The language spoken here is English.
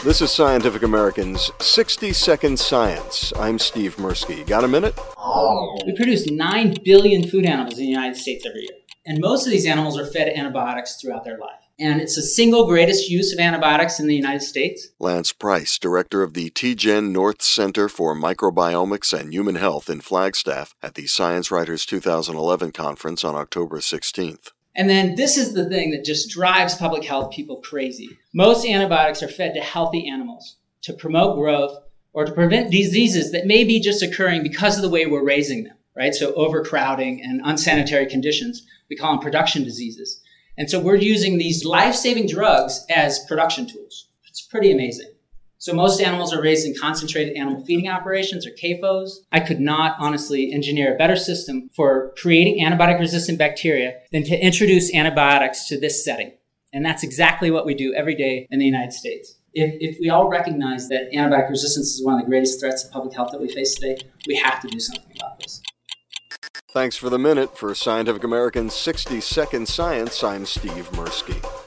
This is Scientific American's 60-Second Science. I'm Steve Mirsky. Got a minute? We produce 9 billion food animals in the United States every year. And most of these animals are fed antibiotics throughout their life. And it's the single greatest use of antibiotics in the United States. Lance Price, director of the TGen North Center for Microbiomics and Human Health in Flagstaff at the Science Writers 2011 conference on October 16th. And then this is the thing that just drives public health people crazy. Most antibiotics are fed to healthy animals to promote growth or to prevent diseases that may be just occurring because of the way we're raising them, right? So overcrowding and unsanitary conditions, we call them production diseases. And so we're using these life-saving drugs as production tools. It's pretty amazing. So most animals are raised in concentrated animal feeding operations, or CAFOs. I could not honestly engineer a better system for creating antibiotic-resistant bacteria than to introduce antibiotics to this setting. And that's exactly what we do every day in the United States. If we all recognize that antibiotic resistance is one of the greatest threats to public health that we face today, we have to do something about this. Thanks for the minute. For Scientific American's 60-Second Science, I'm Steve Mirsky.